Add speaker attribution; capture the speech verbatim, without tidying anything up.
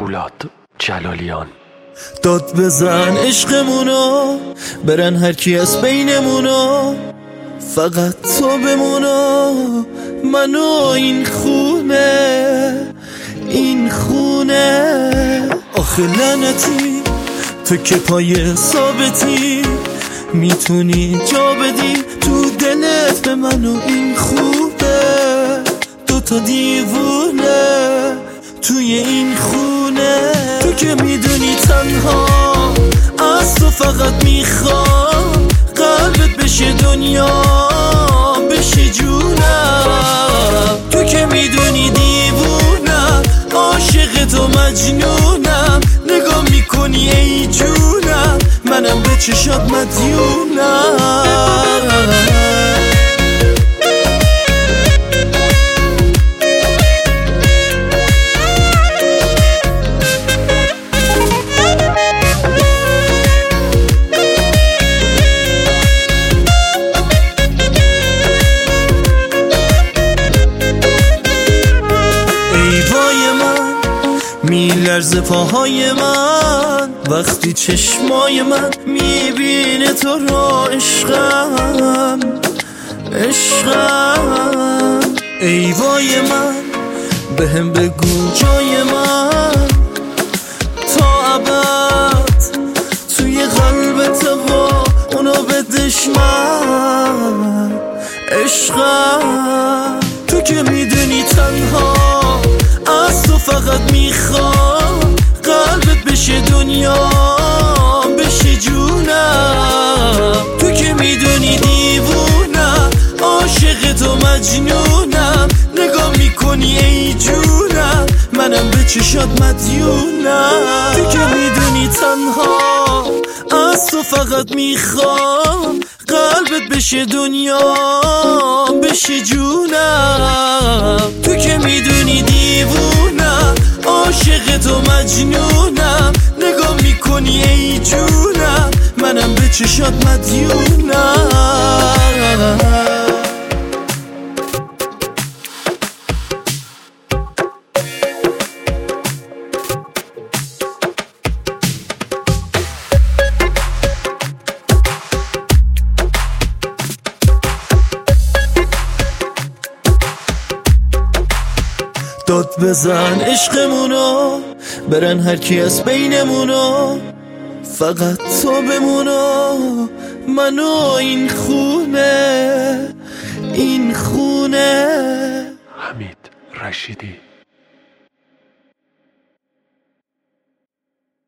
Speaker 1: پولاد جلالیان.
Speaker 2: داد بزن عشقمونو برن هر کی از بینمونو، فقط تو بمونو منو این خونه این خونه. آخه لعنتی تو که پای ثابتی، میتونی جا بدی تو دلت به منو این خوبه. دوتا دیوونه توی این خونه، تو که میدونی تنها از تو فقط میخوام قلبت بشه دنیا بشه جونم. تو که میدونی دیوونم عاشق تو مجنونم، نگاه میکنی ای جونم منم به چشات مدیونم. میلرزه پاهای من وقتی چشمای من میبینه تو را. عشقم عشقم ای وای من بهم بگو جای من تا ابد توی قلبت و اونو بدش من. عشقم تو که میدونی تنها از تو فقط میخوام قلبت بشه دنیا بشه جونم. تو که میدونی دیوونم عاشق تو مجنونم، نگاه میکنی ای جونم منم به چشات مدیونم. تو که میدونی تنها از تو فقط میخوام قلبت بشه دنیا بشه جونم. تو که میدونی دیوونم عاشق تو مجنونم، نگاه میکنی ای جونم منم به چشات مدیونم. داد بزن عشقمونو برن هر کی از بینمونو، فقط تو بمونو منو این خونه این خونه.
Speaker 1: حمید رشیدی.